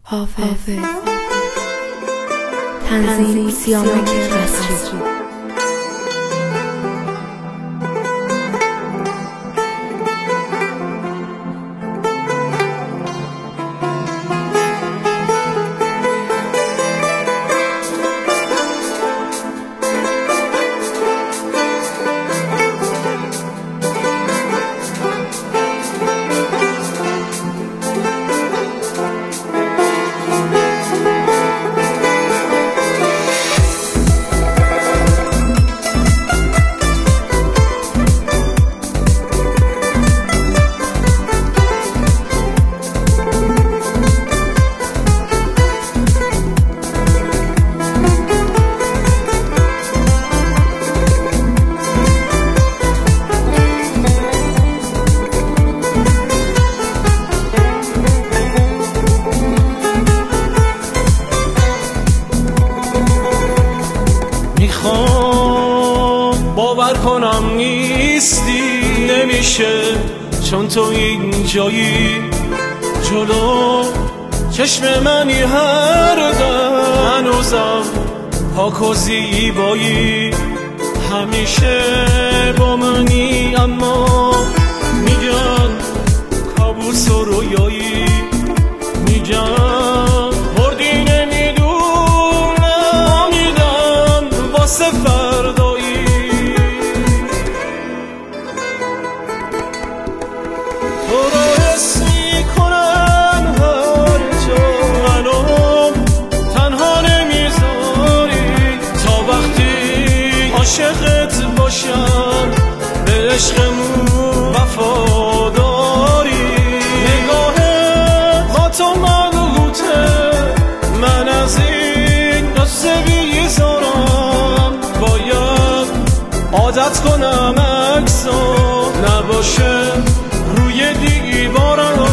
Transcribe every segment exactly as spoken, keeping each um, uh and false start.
حافظ تنظیم سیامک قصری. میخوام باور کنم نیستی، نمیشه چون تو این جایی جلو چشم منی هر دم، هنوزم پاک و زیبایی، همیشه با منی اما میگن کابوس و رویایی، میگن بردی نمیدونم میدن واسه فردایی. تو رو حس میکنم هر جا، منو تنها نمیذاری تا وقتی عاشقت باشم به عشقمون وفاداری. نگاهت با تو مبهوته، من از این قصه بیزارم، باید عادت کنم عکسا نباشه روی دیوارم.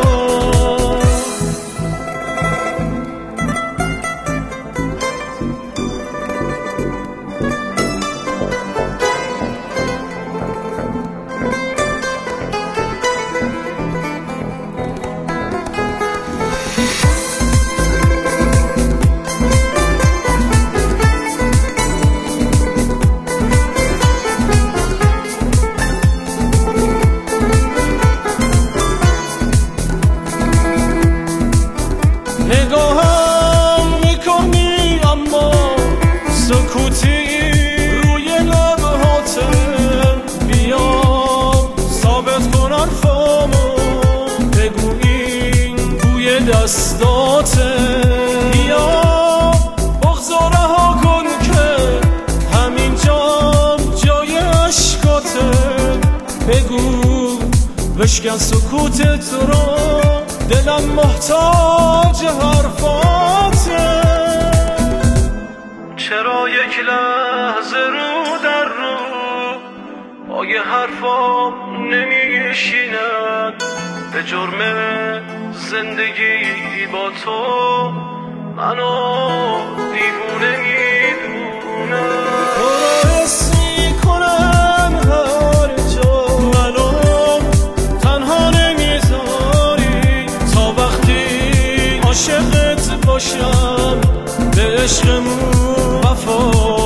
نگاهم میکنی اما سکوتی روی لبهاته، بیا ثابت کن حرفامو، بگو این بوی دستاته، بیا بغض و رها کن که همین جام جای عشقاته، بگو بشکن سکوتت رو، دلم محتاج حرفاته. چرا یک لحظه رو در رو با یه حرفام نمیشیند، به جرم زندگی با تو منو دیوونه میدونم. تو رو حس میکنم هر جا، منو تنها نمیذاری تا وقتی عاشقت باشم به عشقمون وفا